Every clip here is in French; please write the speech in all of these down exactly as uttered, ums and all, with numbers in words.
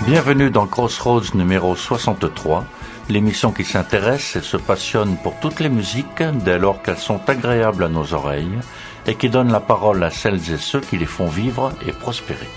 Bienvenue dans Crossroads numéro soixante-trois, l'émission qui s'intéresse et se passionne pour toutes les musiques dès lors qu'elles sont agréables à nos oreilles et qui donne la parole à celles et ceux qui les font vivre et prospérer.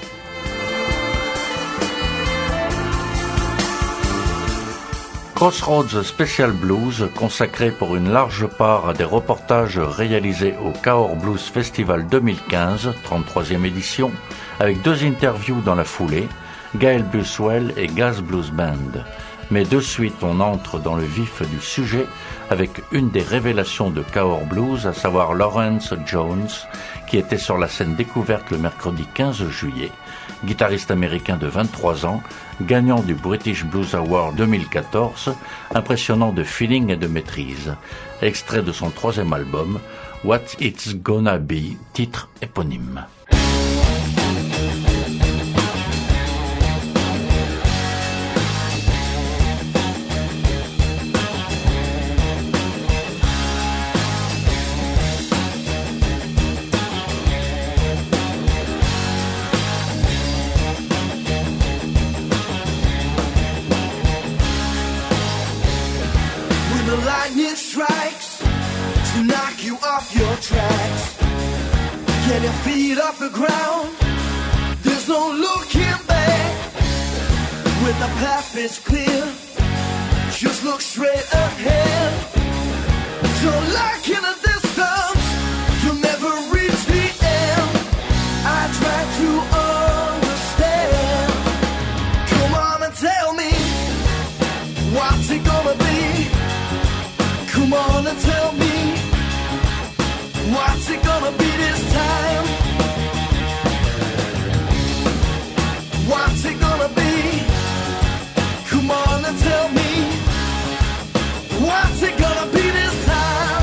Crossroads Special Blues, consacré pour une large part à des reportages réalisés au Cahors Blues Festival deux mille quinze, trente-troisième édition, avec deux interviews dans la foulée, Gaël Buswell et Gaz Blues Band. Mais de suite, on entre dans le vif du sujet avec une des révélations de Cahors Blues, à savoir Lawrence Jones, qui était sur la scène découverte le mercredi quinze juillet, guitariste américain de vingt-trois ans, gagnant du British Blues Award deux mille quatorze, impressionnant de feeling et de maîtrise. Extrait de son troisième album, What It's Gonna Be, titre éponyme. Get your feet off the ground. There's no looking back. When the path is clear, just look straight ahead. Don't look in the distance, you'll never reach the end. I try to understand. Come on and tell me, what's it gonna be? Come on and tell me, what's it gonna be this time? What's it gonna be? Come on and tell me. What's it gonna be this time?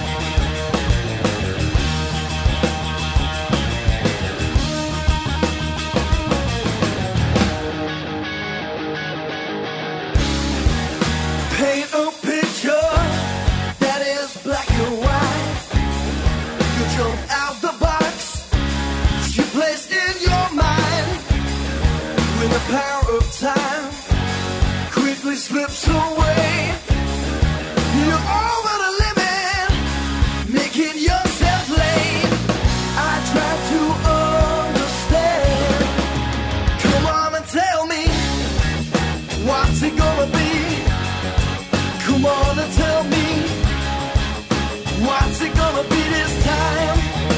Paint a picture that is black and white. Jump out the box you placed in your mind. When the power of time quickly slips away, you're over the limit, making yourself late. I try to understand. Come on and tell me, what's it gonna be? Come on and tell me, what's it gonna be this time?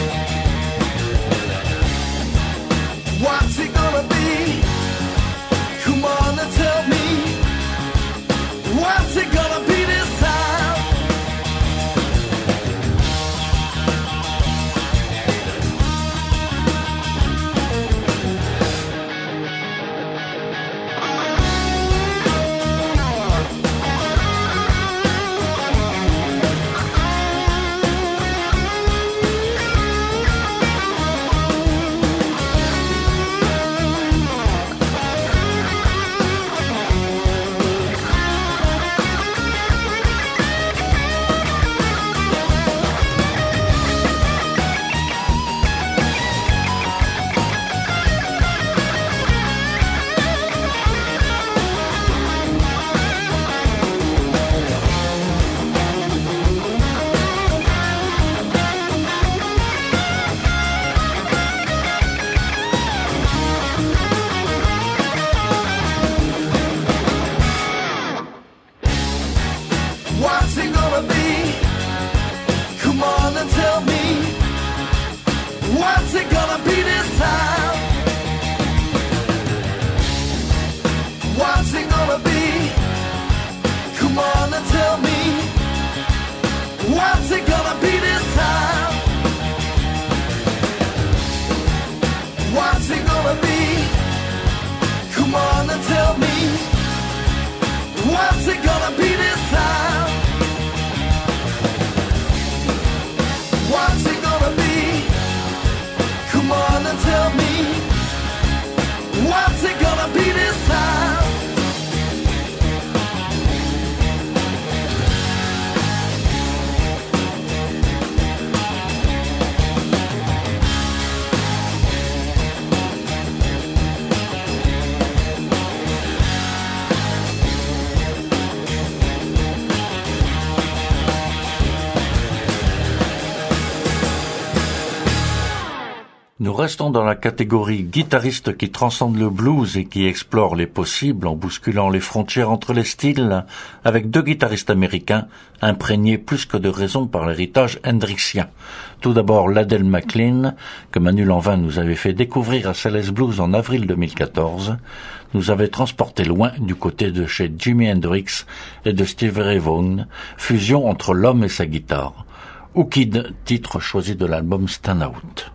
What's it gonna be? Come on and tell me. What's it gonna be this time? Nous restons dans la catégorie guitariste qui transcende le blues et qui explore les possibles en bousculant les frontières entre les styles avec deux guitaristes américains imprégnés plus que de raison par l'héritage hendrixien. Tout d'abord Laddell McLean, que Manu Lanvin nous avait fait découvrir à Céleste Blues en avril deux mille quatorze, nous avait transporté loin du côté de chez Jimi Hendrix et de Stevie Ray Vaughan, fusion entre l'homme et sa guitare. Oukid, titre choisi de l'album Stand Out.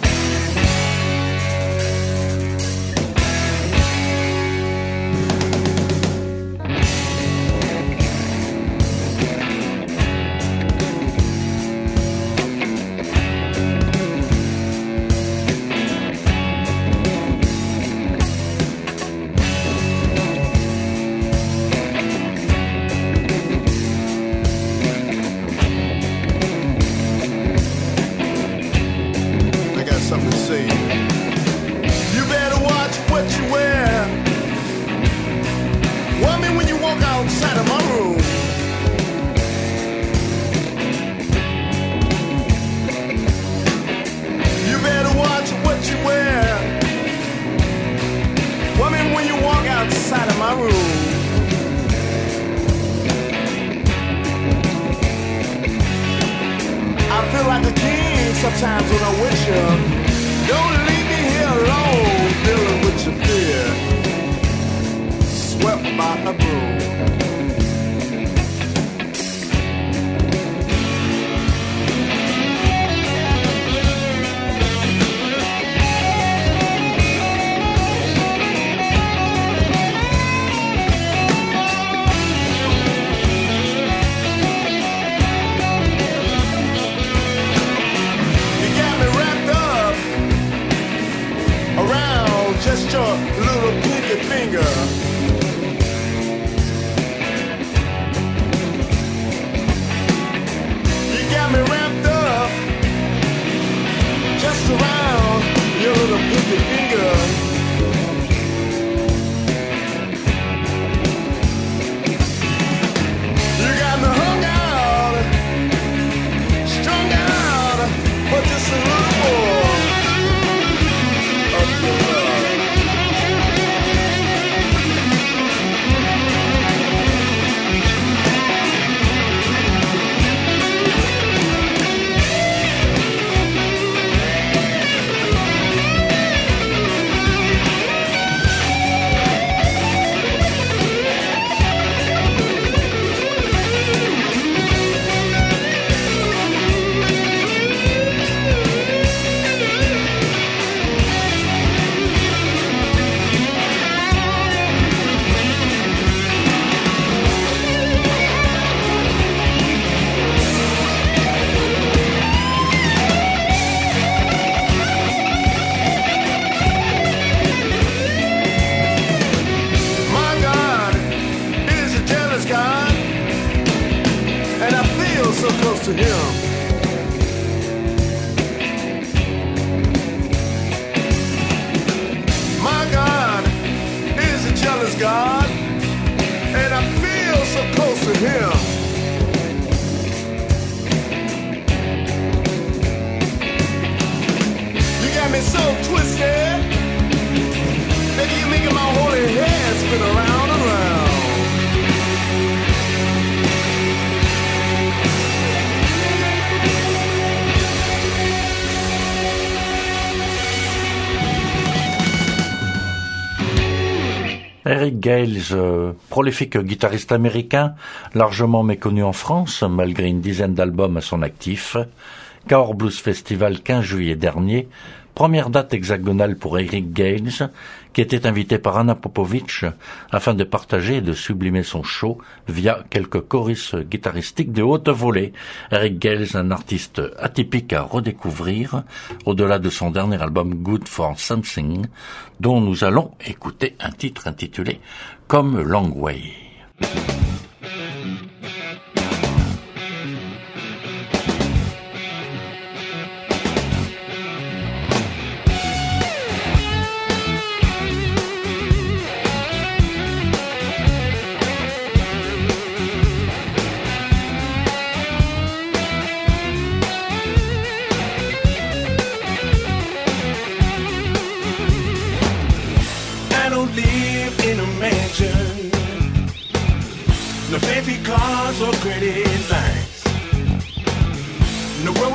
Eric Gales, euh, prolifique guitariste américain, largement méconnu en France, malgré une dizaine d'albums à son actif. Cahors Blues Festival quinze juillet dernier, première date hexagonale pour Eric Gales, qui était invité par Anna Popovic afin de partager et de sublimer son show via quelques choristes guitaristiques de haute volée. Eric Gales, un artiste atypique à redécouvrir, au-delà de son dernier album Good for Something, dont nous allons écouter un titre intitulé Come Long Way.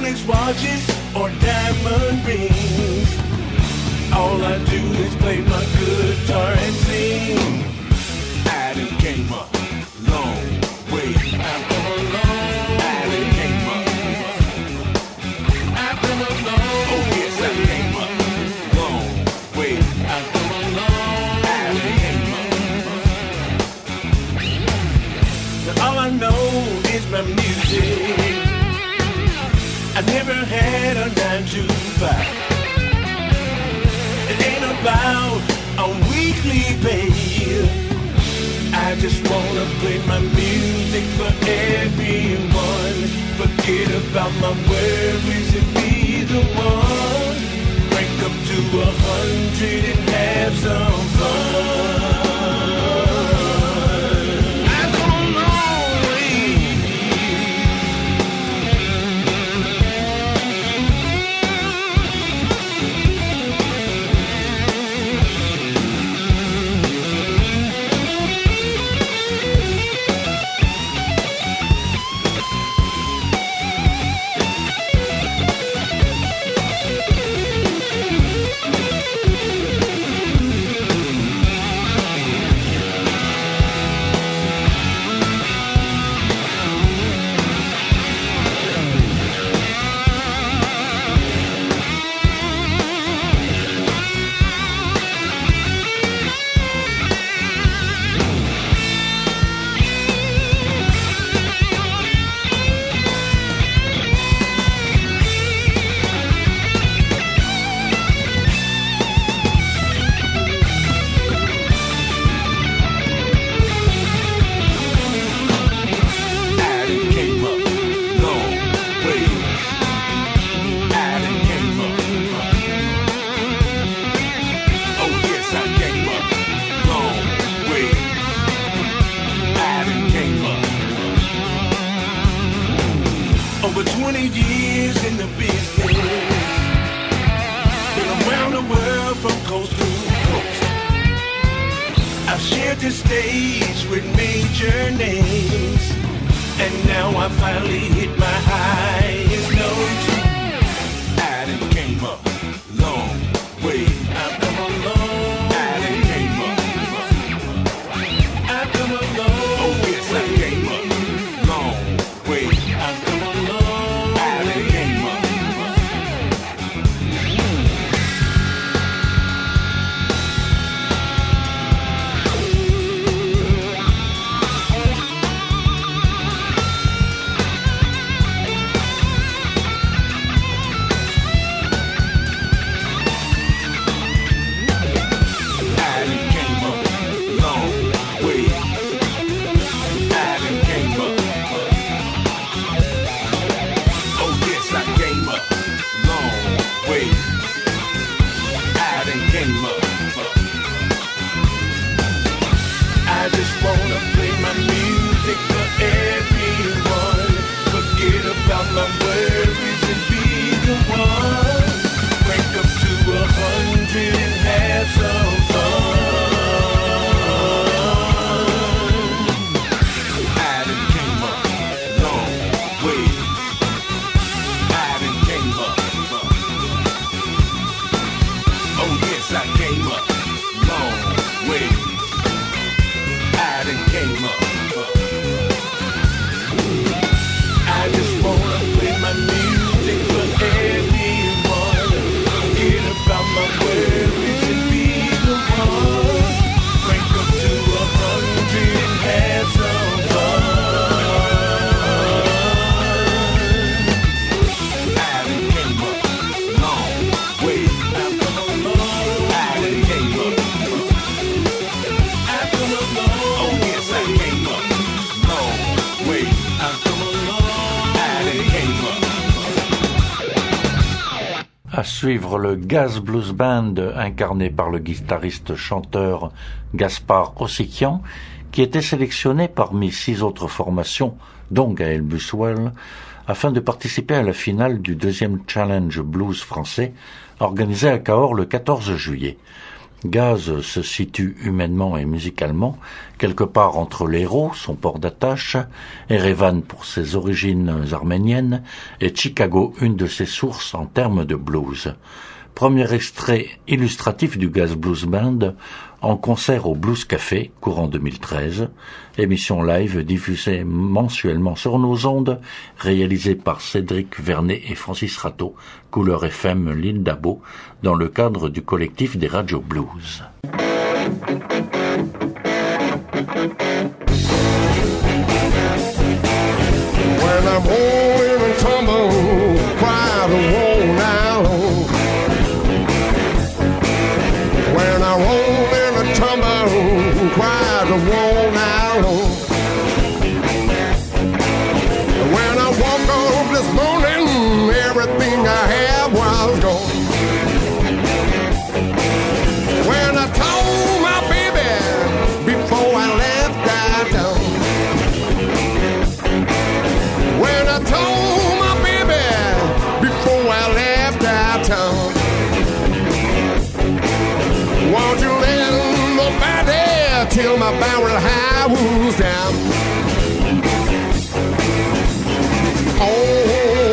Rolex watches or diamond rings. All I do is play my guitar and sing. I done came a long way. I've come a long I done came a I've come a long Oh yes, I came a long way. I've come a long I done came a Now all I know is my music. I never had a nine to five. It ain't about a weekly pay. I just wanna play my music for everyone. Forget about my worries and be the one. Crank up to a hundred and have some fun. I've come a long way. Over twenty years in the business, been around the world from coast to coast. I've shared the stage with major names, and now I finally hit my highest note. I done came a long way. I've come a long I done came a I've come a long Oh yes, I came a long way. I've come a long I done came a my worries and be the one. Crank up to a hundred and have some fun. I done came a long way. I done came up. Oh yes, I came a long way. I done came up. I just wanna play my music for everyone. Forget about my worries and be the one. Crank up to a hundred and have some fun. I done came a long way. I've come a long I done came up. I've come a long Oh yes, I came a long way. I've come a long À suivre le Gaz Blues Band incarné par le guitariste-chanteur Gaspard Ossikian, qui était sélectionné parmi six autres formations, dont Gaël Buswell, afin de participer à la finale du deuxième Challenge Blues français, organisé à Cahors le quatorze juillet. Gaz se situe humainement et musicalement quelque part entre l'Hérault, son port d'attache, Erevan pour ses origines arméniennes, et Chicago, une de ses sources en termes de blues. Premier extrait illustratif du Gaz Blues Band en concert au Blues Café, courant deux mille treize, émission live diffusée mensuellement sur nos ondes, réalisée par Cédric Vernet et Francis Rateau, Couleur F M L'Île d'Abo, dans le cadre du collectif des radios blues. When I'm rolling and tumbling, quite a roll now. When I roll in a tumble, quite a roll now. When I woke up this morning, everything I had was gone. When I told my baby before I left that town. When I told my baby before I left that town. Won't you let nobody till my barrel high was down? Oh,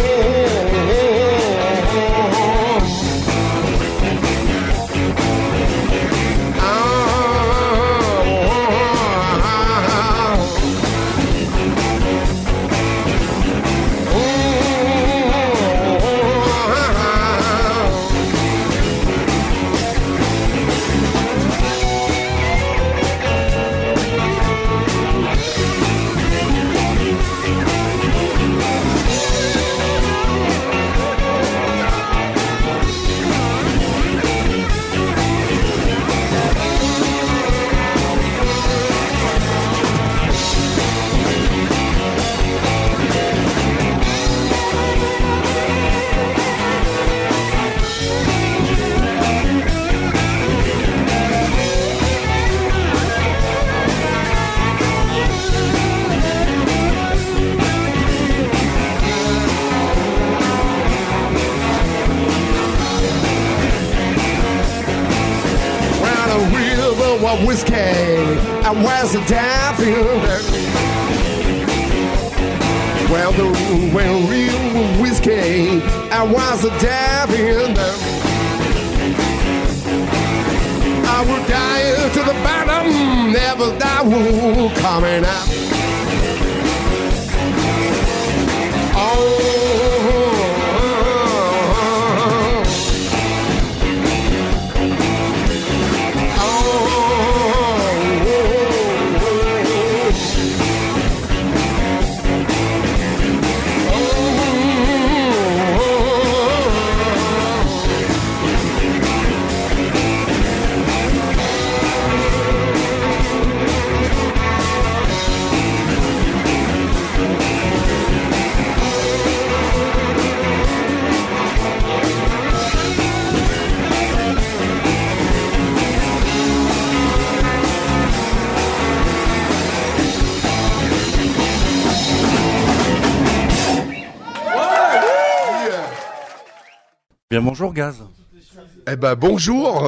whiskey, I was a diving. Well, the well, real whiskey, I was a diving. I would die to the bottom, never die, woo, coming up. Oh. Bien, bonjour Gaz. Eh ben bonjour.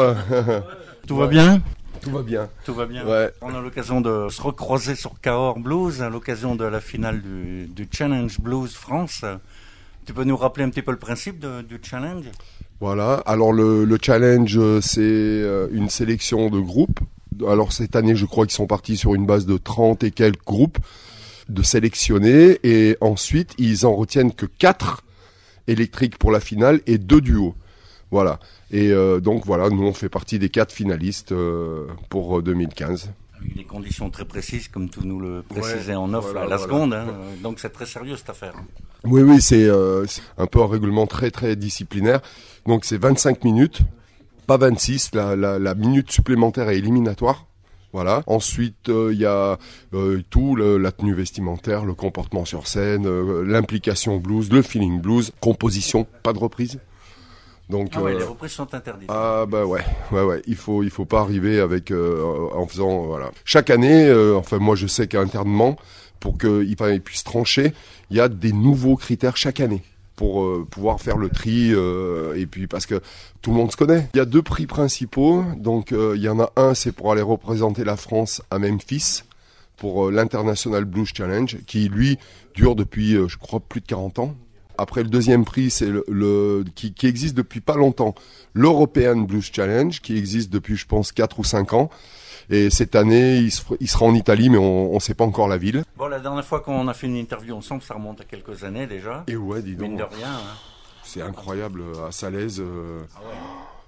Tout va bien ? Tout va bien. Tout va bien. Ouais. On a l'occasion de se recroiser sur Cahors Blues à l'occasion de la finale du, du Challenge Blues France. Tu peux nous rappeler un petit peu le principe de, du challenge ? Voilà. Alors le, le challenge, c'est une sélection de groupes. Alors cette année, je crois qu'ils sont partis sur une base de trente et quelques groupes de sélectionnés, et ensuite ils en retiennent que quatre électriques pour la finale et deux duos. Voilà. Et euh, donc voilà, nous on fait partie des quatre finalistes euh, pour euh, deux mille quinze. Avec des conditions très précises, comme tu nous le précisais ouais, en off voilà, à la voilà. seconde. Hein. Donc c'est très sérieux cette affaire. Oui, oui, c'est, euh, c'est un peu un règlement très très disciplinaire. Donc c'est vingt-cinq minutes, pas vingt-six. La, la, la minute supplémentaire est éliminatoire. Voilà. Ensuite, il euh, y a euh, tout, le, la tenue vestimentaire, le comportement sur scène, euh, l'implication blues, le feeling blues, composition, pas de reprise. Donc, ah ouais, euh, les reprises sont interdites. Ah bah ouais, ouais, ouais. Il faut, il faut pas arriver avec euh, en faisant voilà. Chaque année, euh, enfin moi je sais qu'internement, pour qu'il puisse trancher, il y a des nouveaux critères chaque année. pour euh, pouvoir faire le tri euh, et puis parce que tout le monde se connaît. Il y a deux prix principaux, donc euh, il y en a un, c'est pour aller représenter la France à Memphis pour euh, l'International Blues Challenge qui lui dure depuis euh, je crois plus de quarante ans. Après le deuxième prix, c'est le, le qui, qui existe depuis pas longtemps, l'European Blues Challenge qui existe depuis je pense quatre ou cinq ans. Et cette année, il, se, il sera en Italie, mais on ne sait pas encore la ville. Bon, la dernière fois qu'on a fait une interview ensemble, ça remonte à quelques années déjà. Et ouais, dis donc. Mine de rien. Hein. C'est incroyable, à Salaise, euh, ah ouais.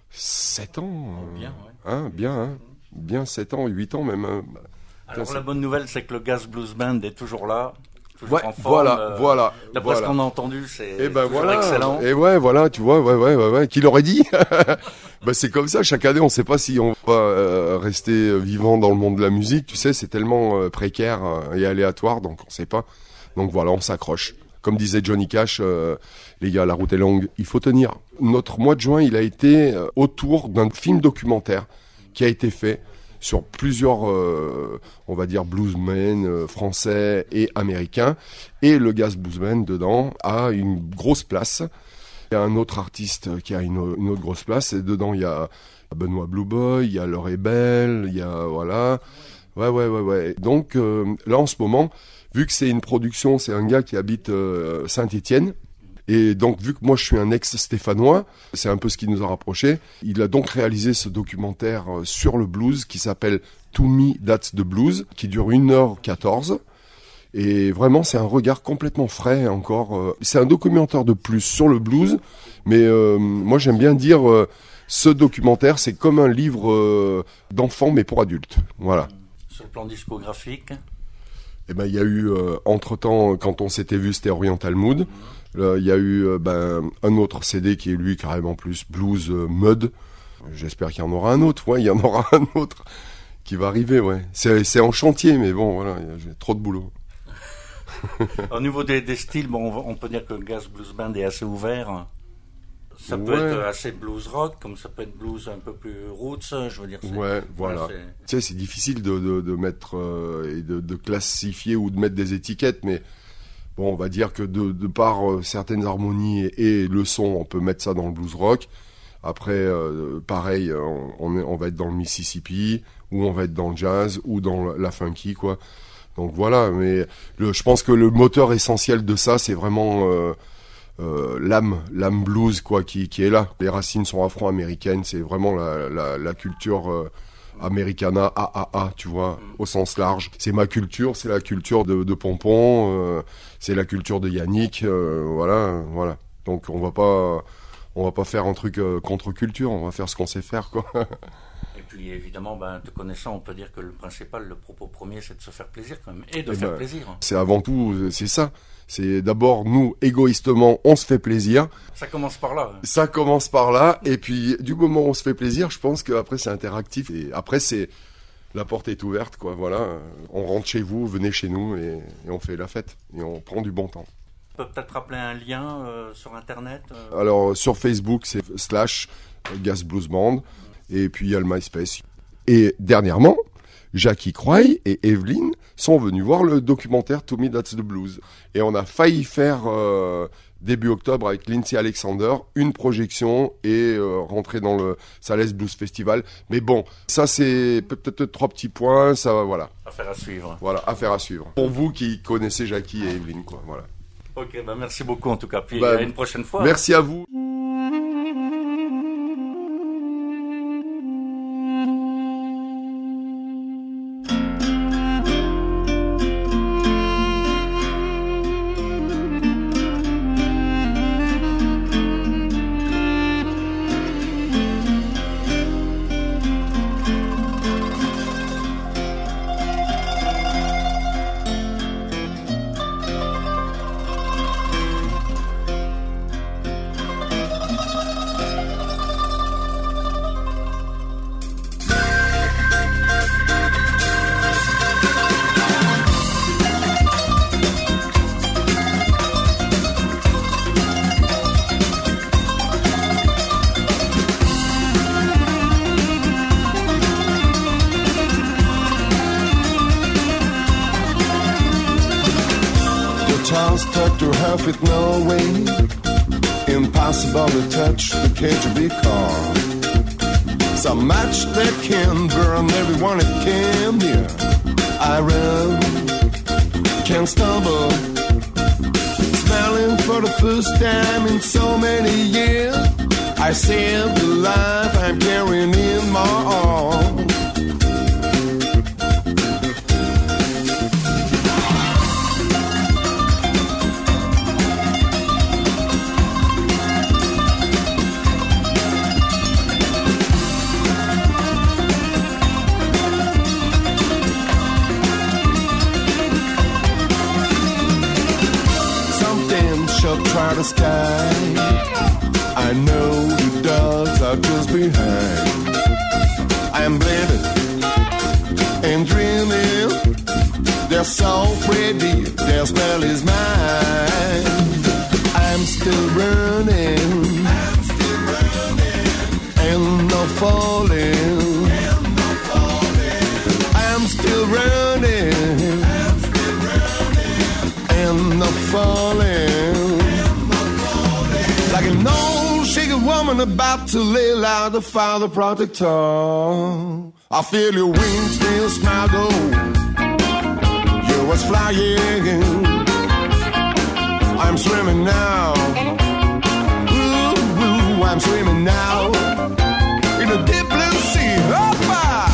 sept ans. Oh, bien, ouais. Hein, bien, hein. Bien sept ans, huit ans même. Hein. Alors Putain, la bonne nouvelle, c'est que le Gas Blues Band est toujours là. Ouais, en forme, voilà, euh, voilà. D'après voilà. ce qu'on a entendu, c'est et ben toujours voilà, excellent. Et ouais, voilà, tu vois, ouais, ouais, ouais, ouais. Qui l'aurait dit? Ben c'est comme ça. Chaque année, on ne sait pas si on va euh, rester vivant dans le monde de la musique. Tu sais, c'est tellement euh, précaire euh, et aléatoire, donc on ne sait pas. Donc voilà, on s'accroche. Comme disait Johnny Cash, euh, les gars, la route est longue, il faut tenir. Notre mois de juin, il a été euh, autour d'un film documentaire qui a été fait sur plusieurs, euh, on va dire, bluesmen euh, français et américains. Et le Gas Blues Band, dedans, a une grosse place. Il y a un autre artiste qui a une, une autre grosse place. Et dedans, il y a Benoît Blue Boy, il y a Laure Bell, il y a, voilà. Ouais, ouais, ouais, ouais. Donc, euh, là, en ce moment, vu que c'est une production, c'est un gars qui habite euh, Saint-Étienne. Et donc, vu que moi, je suis un ex-stéphanois, c'est un peu ce qui nous a rapprochés. Il a donc réalisé ce documentaire sur le blues qui s'appelle To Me, That's the Blues, qui dure une heure quatorze. Et vraiment, c'est un regard complètement frais encore. C'est un documentaire de plus sur le blues, mais euh, moi, j'aime bien dire, euh, ce documentaire, c'est comme un livre euh, d'enfant, mais pour adultes. Voilà. Sur le plan discographique, eh ben, il y a eu, euh, entre-temps, quand on s'était vu, c'était Oriental Mood. Mmh. Là, il y a eu euh, ben, un autre C D qui est, lui, carrément plus blues euh, mud. J'espère qu'il y en aura un autre. Ouais, il y en aura un autre qui va arriver, ouais. C'est, c'est en chantier, mais bon, voilà, j'ai trop de boulot. Au niveau des, des styles, bon, on peut dire que le Gas Blues Band est assez ouvert. Ça peut ouais. être assez blues rock, comme ça peut être blues un peu plus roots, je veux dire. C'est, ouais, voilà. c'est... Tu sais, c'est difficile de, de, de mettre euh, et de, de classifier ou de mettre des étiquettes, mais bon, on va dire que de, de par euh, certaines harmonies et, et le son, on peut mettre ça dans le blues rock. Après, euh, pareil, on, on, est, on va être dans le Mississippi, ou on va être dans le jazz, ou dans la funky, quoi. Donc voilà, mais le, je pense que le moteur essentiel de ça, c'est vraiment euh, euh, l'âme, l'âme blues, quoi, qui, qui est là. Les racines sont afro-américaines, c'est vraiment la, la, la culture euh, americana, A A A, tu vois, au sens large. C'est ma culture, c'est la culture de, de Pompon, euh, c'est la culture de Yannick, euh, voilà, voilà. Donc on va pas, on va pas faire un truc euh, contre culture, on va faire ce qu'on sait faire, quoi. Et puis évidemment, ben, te connaissant, on peut dire que le principal, le propos premier, c'est de se faire plaisir quand même, et de et faire ben, plaisir. C'est avant tout, c'est ça. C'est d'abord, nous, égoïstement, on se fait plaisir. Ça commence par là. Ça commence par là, et puis du moment où on se fait plaisir, je pense qu'après c'est interactif, et après c'est, la porte est ouverte, quoi, voilà. On rentre chez vous, venez chez nous, et, et on fait la fête, et on prend du bon temps. On peut peut-être rappeler un lien euh, sur Internet euh... Alors, sur Facebook, c'est slash Gas Blues Band, et puis il y a le MySpace. Et dernièrement, Jackie Croy et Evelyne sont venus voir le documentaire To Me That's the Blues. Et on a failli faire, euh, début octobre, avec Lindsay Alexander, une projection et euh, rentrer dans le Salaise Blues Festival. Mais bon, ça c'est peut-être trois petits points, ça va, voilà. Affaire à suivre. Voilà, affaire à suivre. Pour vous qui connaissez Jackie et Evelyne, quoi, voilà. Ok, bah merci beaucoup en tout cas, puis bah, à une prochaine fois. Merci à vous. Tucked her half with no weight. impossible to touch the K G B car. It's a match that can burn everyone it came near. I run, can't stumble, smiling for the first time in so many years. I saved the life I'm carrying in my arms. Try the sky. I know the dogs are just behind. I'm blended and dreaming. They're so pretty, their smell is mine. I'm still running, I'm still running, and no falling. And no falling. I'm still running, I'm still running, and no falling. Like an old shaken woman about to lay loud the father protector. I feel your wings still smile go. You was flying. I'm swimming now. Ooh, ooh, I'm swimming now. In a deep blue sea. Hoppa!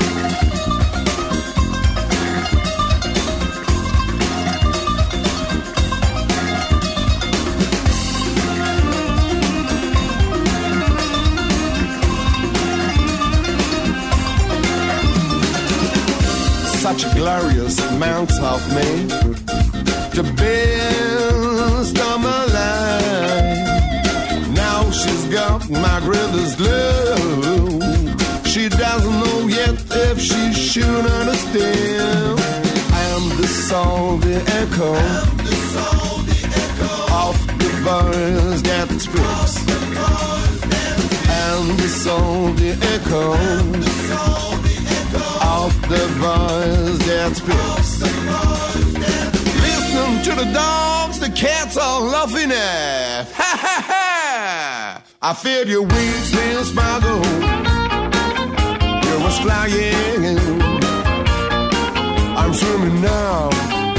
Such a glorious amount of me, the best of my life. Now she's got my greatest love. She doesn't know yet if she should understand. I am the soul, the echo, the soul, the echo of the voice that speaks. And the soul, the echo, the soul, of the voice that speaks. Listen to the dogs, the cats are laughing at. Ha ha ha! I feel your wings will smuggle. You was flying. I'm swimming now.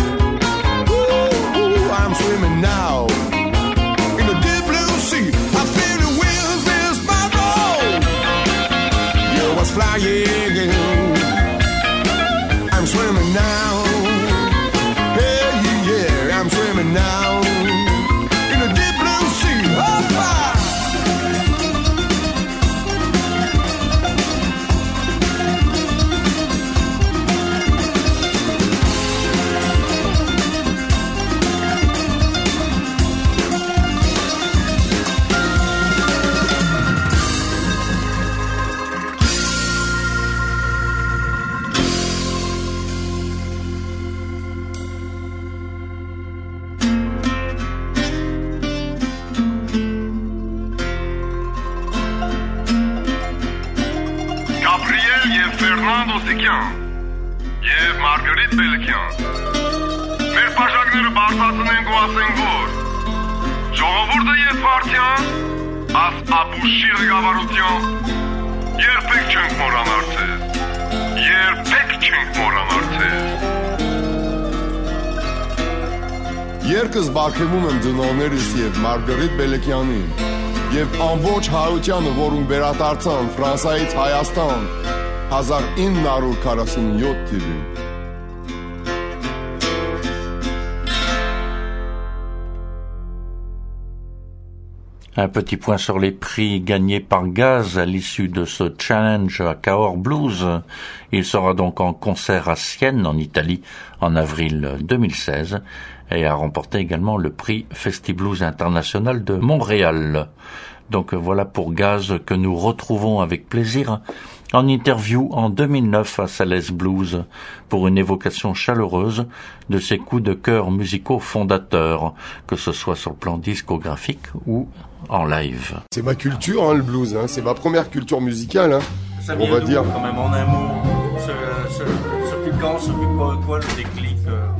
Ooh, ooh, I'm swimming now. In the deep blue sea, I feel your wings will smuggle. You was flying. I'm swimming now. Hey, yeah, I'm swimming now. In the deep blue sea. Hoppa! Եվ Մարգարիտ Բելքյան մեր բաժակները բարձրացնենք ու ասենք որ ժողովուրդը եւ партիան աս ապուշի ղեկավարություն երբեք չենք մոռանալ ձեզ երբեք չենք մոռանալ ձեզ Երկս բարգեվում եմ ծնողներիս եւ Մարգարիտ Բելքյանին եւ ամբողջ հայությանը որոնք վերադարձան Ֆրանսիայից Հայաստան nineteen forty-seven թվին Un petit point sur les prix gagnés par Gaz à l'issue de ce challenge à Cahors Blues. Il sera donc en concert à Sienne, en Italie, en avril deux mille seize, et a remporté également le prix Festiblues International de Montréal. Donc voilà pour Gaz que nous retrouvons avec plaisir en interview en deux mille neuf à Salès Blues pour une évocation chaleureuse de ses coups de cœur musicaux fondateurs, que ce soit sur le plan discographique ou en live. C'est ma culture, hein, le blues, hein. C'est ma première culture musicale, hein. Ça on va dire. Quand même en un mot, ce, ce, ce fut quand, ce fut quoi, quoi le déclic euh, comment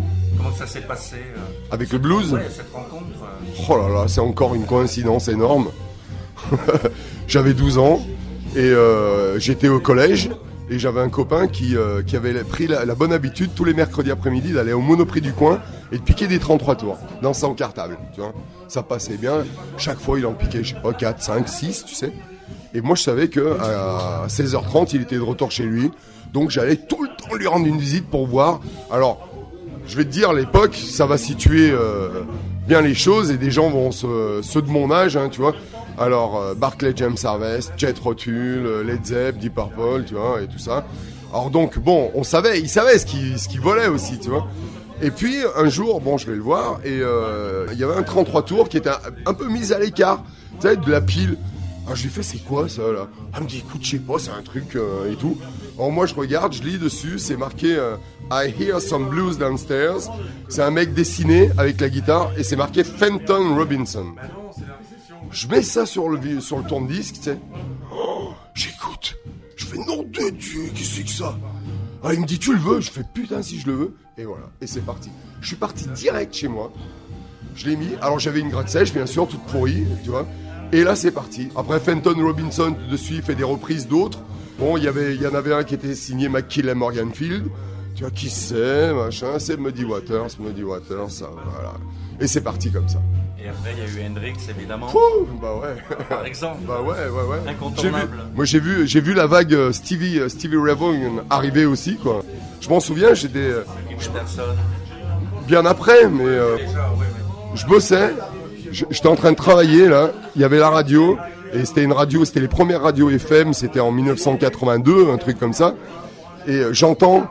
comment ça s'est passé euh, Avec le blues. Ouais, cette rencontre. euh, Oh là là, c'est encore une coïncidence énorme. J'avais douze ans et euh, j'étais au collège et j'avais un copain qui, euh, qui avait pris la, la bonne habitude tous les mercredis après-midi d'aller au Monoprix du coin et de piquer des trente-trois tours dans son cartable. Tu vois, ça passait bien. Chaque fois, il en piquait, je sais pas, quatre, cinq, six, tu sais. Et moi, je savais que à seize heures trente, il était de retour chez lui. Donc, j'allais tout le temps lui rendre une visite pour voir. Alors, je vais te dire, l'époque, ça va situer euh, bien les choses et des gens vont se, ceux de mon âge, hein, tu vois. Alors, euh, Barclay James Harvest, Jet Rotul, euh, Led Zepp, Deep Purple, tu vois, et tout ça. Alors donc, bon, on savait, il savait ce qui, ce qui volait aussi, tu vois. Et puis, un jour, bon, je vais le voir, et euh, il y avait un trente-trois tours qui était un, un peu mis à l'écart, tu sais, de la pile. Alors, je lui fais, c'est quoi ça, là? Elle me dit, écoute, je sais pas, c'est un truc euh, et tout. Alors, moi, je regarde, je lis dessus, c'est marqué euh, I hear some blues downstairs. C'est un mec dessiné avec la guitare, et c'est marqué Fenton Robinson. Je mets ça sur le, sur le tourne-disque, tu sais. Oh, j'écoute. Je fais, nom de Dieu, qu'est-ce que c'est que ça? Ah, il me dit, tu le veux? Je fais, putain, si je le veux. Et voilà, et c'est parti. Je suis parti direct chez moi. Je l'ai mis. Alors, j'avais une gratte sèche, bien sûr, toute pourrie, tu vois. Et là, c'est parti. Après, Fenton Robinson, dessus, il fait des reprises d'autres. Bon, il y avait, il y en avait un qui était signé McKill et Morganfield. Tu vois, qui c'est, machin, c'est Muddy Waters, Muddy Waters, ça, voilà. Et c'est parti comme ça. Et après, il y a eu Hendrix, évidemment. Ouh, bah ouais. Par exemple. Bah ouais, ouais, ouais. Incontournable. J'ai vu, moi, j'ai vu, j'ai vu la vague euh, Stevie, euh, Stevie Ray Vaughan arriver aussi, quoi. Je m'en souviens, j'étais euh, Personne. bien après, mais euh, Déjà, ouais, ouais. je bossais. Je- J'étais en train de travailler, là. Il y avait la radio. Et c'était une radio, c'était les premières radios F M. C'était en dix-neuf cent quatre-vingt-deux, un truc comme ça. Et euh, j'entends.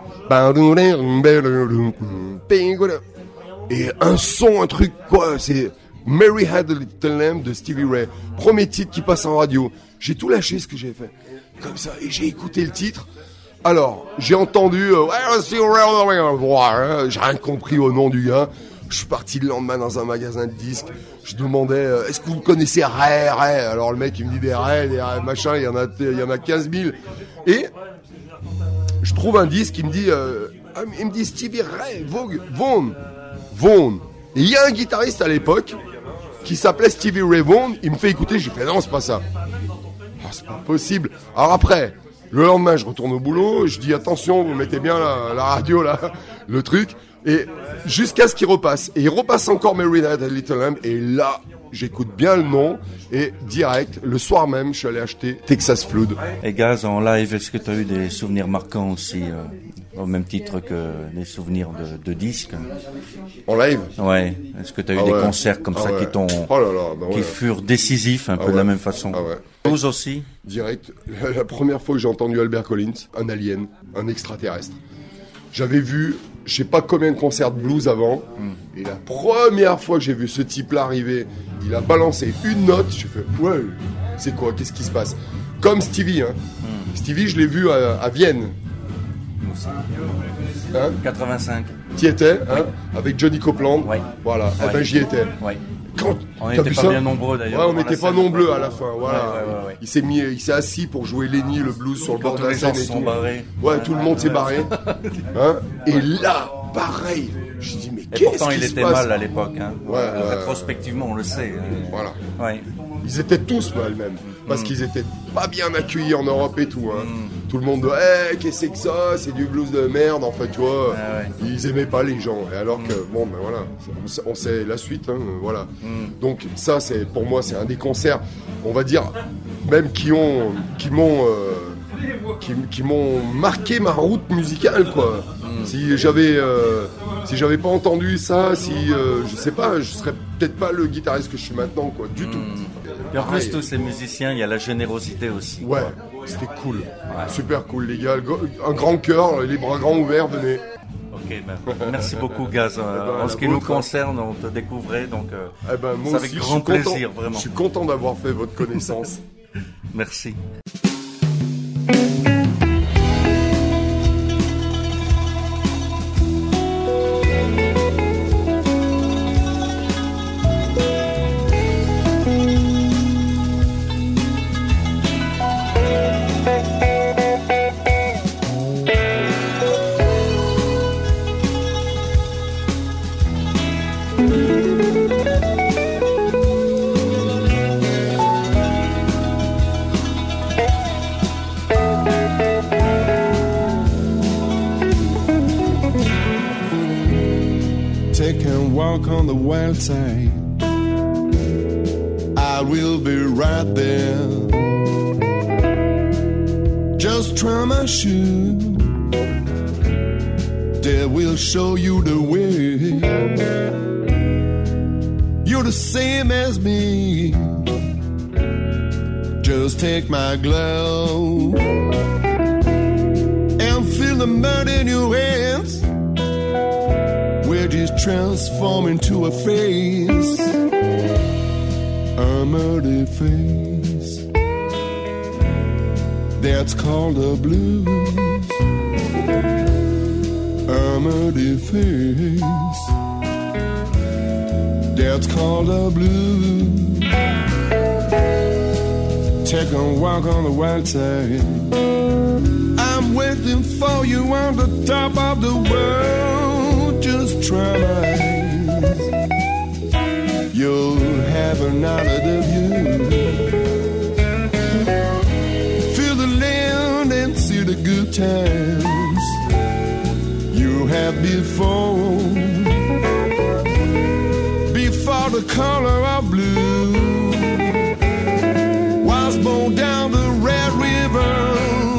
Et un son, un truc, quoi. C'est Mary Had a Little Lamb de Stevie Ray. Premier titre qui passe en radio. J'ai tout lâché ce que j'ai fait. Comme ça. Et j'ai écouté le titre. Alors, j'ai entendu. Euh, Ouais, Stevie Ray, ouais, j'ai rien compris au nom du gars. Je suis parti le lendemain dans un magasin de disques. Je demandais, euh, est-ce que vous connaissez Ray, Ray? Alors le mec, il me dit des Ray, des Ray, machin, il y en a, il y en a quinze mille. Et je trouve un disque, il me dit, euh, ah, il me dit Stevie Ray Vaughan, Vaughan, Vaughan. Et il y a un guitariste à l'époque qui s'appelait Stevie Ray Vaughan. Il me fait écouter, j'ai fait non, c'est pas ça. Oh, c'est pas possible. Alors après, le lendemain, je retourne au boulot, je dis attention, vous mettez bien la, la radio là, le truc. Et jusqu'à ce qu'il repasse. Et il repasse encore Mary Had a Little Lamb. Et là, j'écoute bien le nom. Et direct, le soir même, je suis allé acheter Texas Flood. Et Gaz, en live, est-ce que tu as eu des souvenirs marquants aussi, euh, au même titre que des souvenirs de, de disques? En live. Ouais. Est-ce que tu as eu Ah des ouais. concerts comme Ah ça ouais. qui t'ont, Oh là là, bah ouais. qui furent décisifs un Ah peu de la ouais. même façon? Ah ouais. Vous aussi? Direct, la, la première fois que j'ai entendu Albert Collins, un alien, un extraterrestre. J'avais vu, je sais pas combien de concerts de blues avant, et la première fois que j'ai vu ce type-là arriver, il a balancé une note, j'ai fait, ouais, c'est quoi, qu'est-ce qui se passe? Comme Stevie, hein. Stevie, je l'ai vu à, à Vienne. Hein? quatre-vingt-cinq. T'y étais, hein? Avec Johnny Copeland. Ouais. Voilà, eh Ouais. ben j'y étais. Ouais. Quand, On t'as n'était vu pas ça? bien nombreux d'ailleurs. Ouais, on devant la n'était pas scène. nombreux à la fin, voilà. Ouais, ouais, ouais, ouais. Il s'est mis, il s'est assis pour jouer Lenny, le blues sur le Quand bord de tous la les gens scène se et sont tout. barrés. Ouais, tout le monde s'est barré. Hein? Et là, pareil. Je dis, mais Et qu'est-ce pourtant, qui il se était passe? mal à l'époque. Hein. Ouais, Euh, ouais. Rétrospectivement, on le sait. Voilà. Ouais. Ils étaient tous mal même. Parce Mm. qu'ils étaient pas bien accueillis en Europe et tout. Hein. Mm. Tout le monde, eh, qu'est-ce que c'est que ça? C'est du blues de merde, en fait, tu vois. Ah ouais. Ils aimaient pas les gens. Et alors que, bon, ben voilà, on sait, on sait la suite, hein, voilà. Mm. Donc, ça, c'est, pour moi, c'est un des concerts, on va dire, même qui ont, qui m'ont, euh, qui, qui m'ont marqué ma route musicale, quoi. Si j'avais, euh, si j'avais pas entendu ça, si, euh, je sais pas, je serais peut-être pas le guitariste que je suis maintenant, quoi, du tout. Et en plus, Pareil. tous ces musiciens, il y a la générosité aussi. Ouais, c'était cool, super cool, les gars, un grand cœur, les bras grands ouverts, venez. Ok, ben, merci beaucoup, Gaz. Euh, ben, en la ce qui nous vôtre. concerne, on te découvrait, donc euh, Eh ben, moi c'est avec aussi, je grand suis content- plaisir, vraiment. Je suis content d'avoir fait votre connaissance. Merci. walk on the wild side. I will be right there. Just try my shoe. They will show you the way. You're the same as me. Just take my glove and feel the mud in your hands. We're just transforming to a face, a muddy face. That's called the blues. A muddy face. That's called the blues. Take a walk on the wild side. I'm waiting for you on the top of the world. Just try my eyes. You'll have another view. Feel the land and see the good times you had before. Before the color of blue was born down the Red River.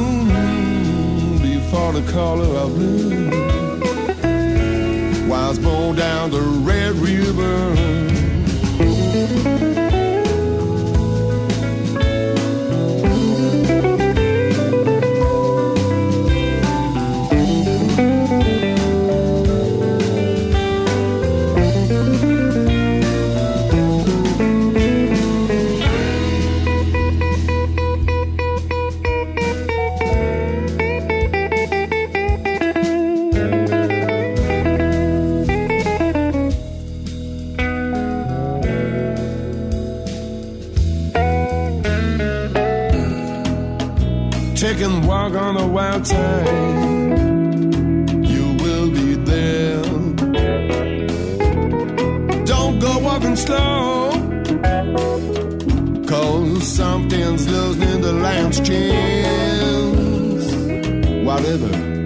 Before the color of blue was born down the Red River. Take and walk on the wild side. You will be there. Don't go walking slow, 'cause something's losing the lion's chance. Whatever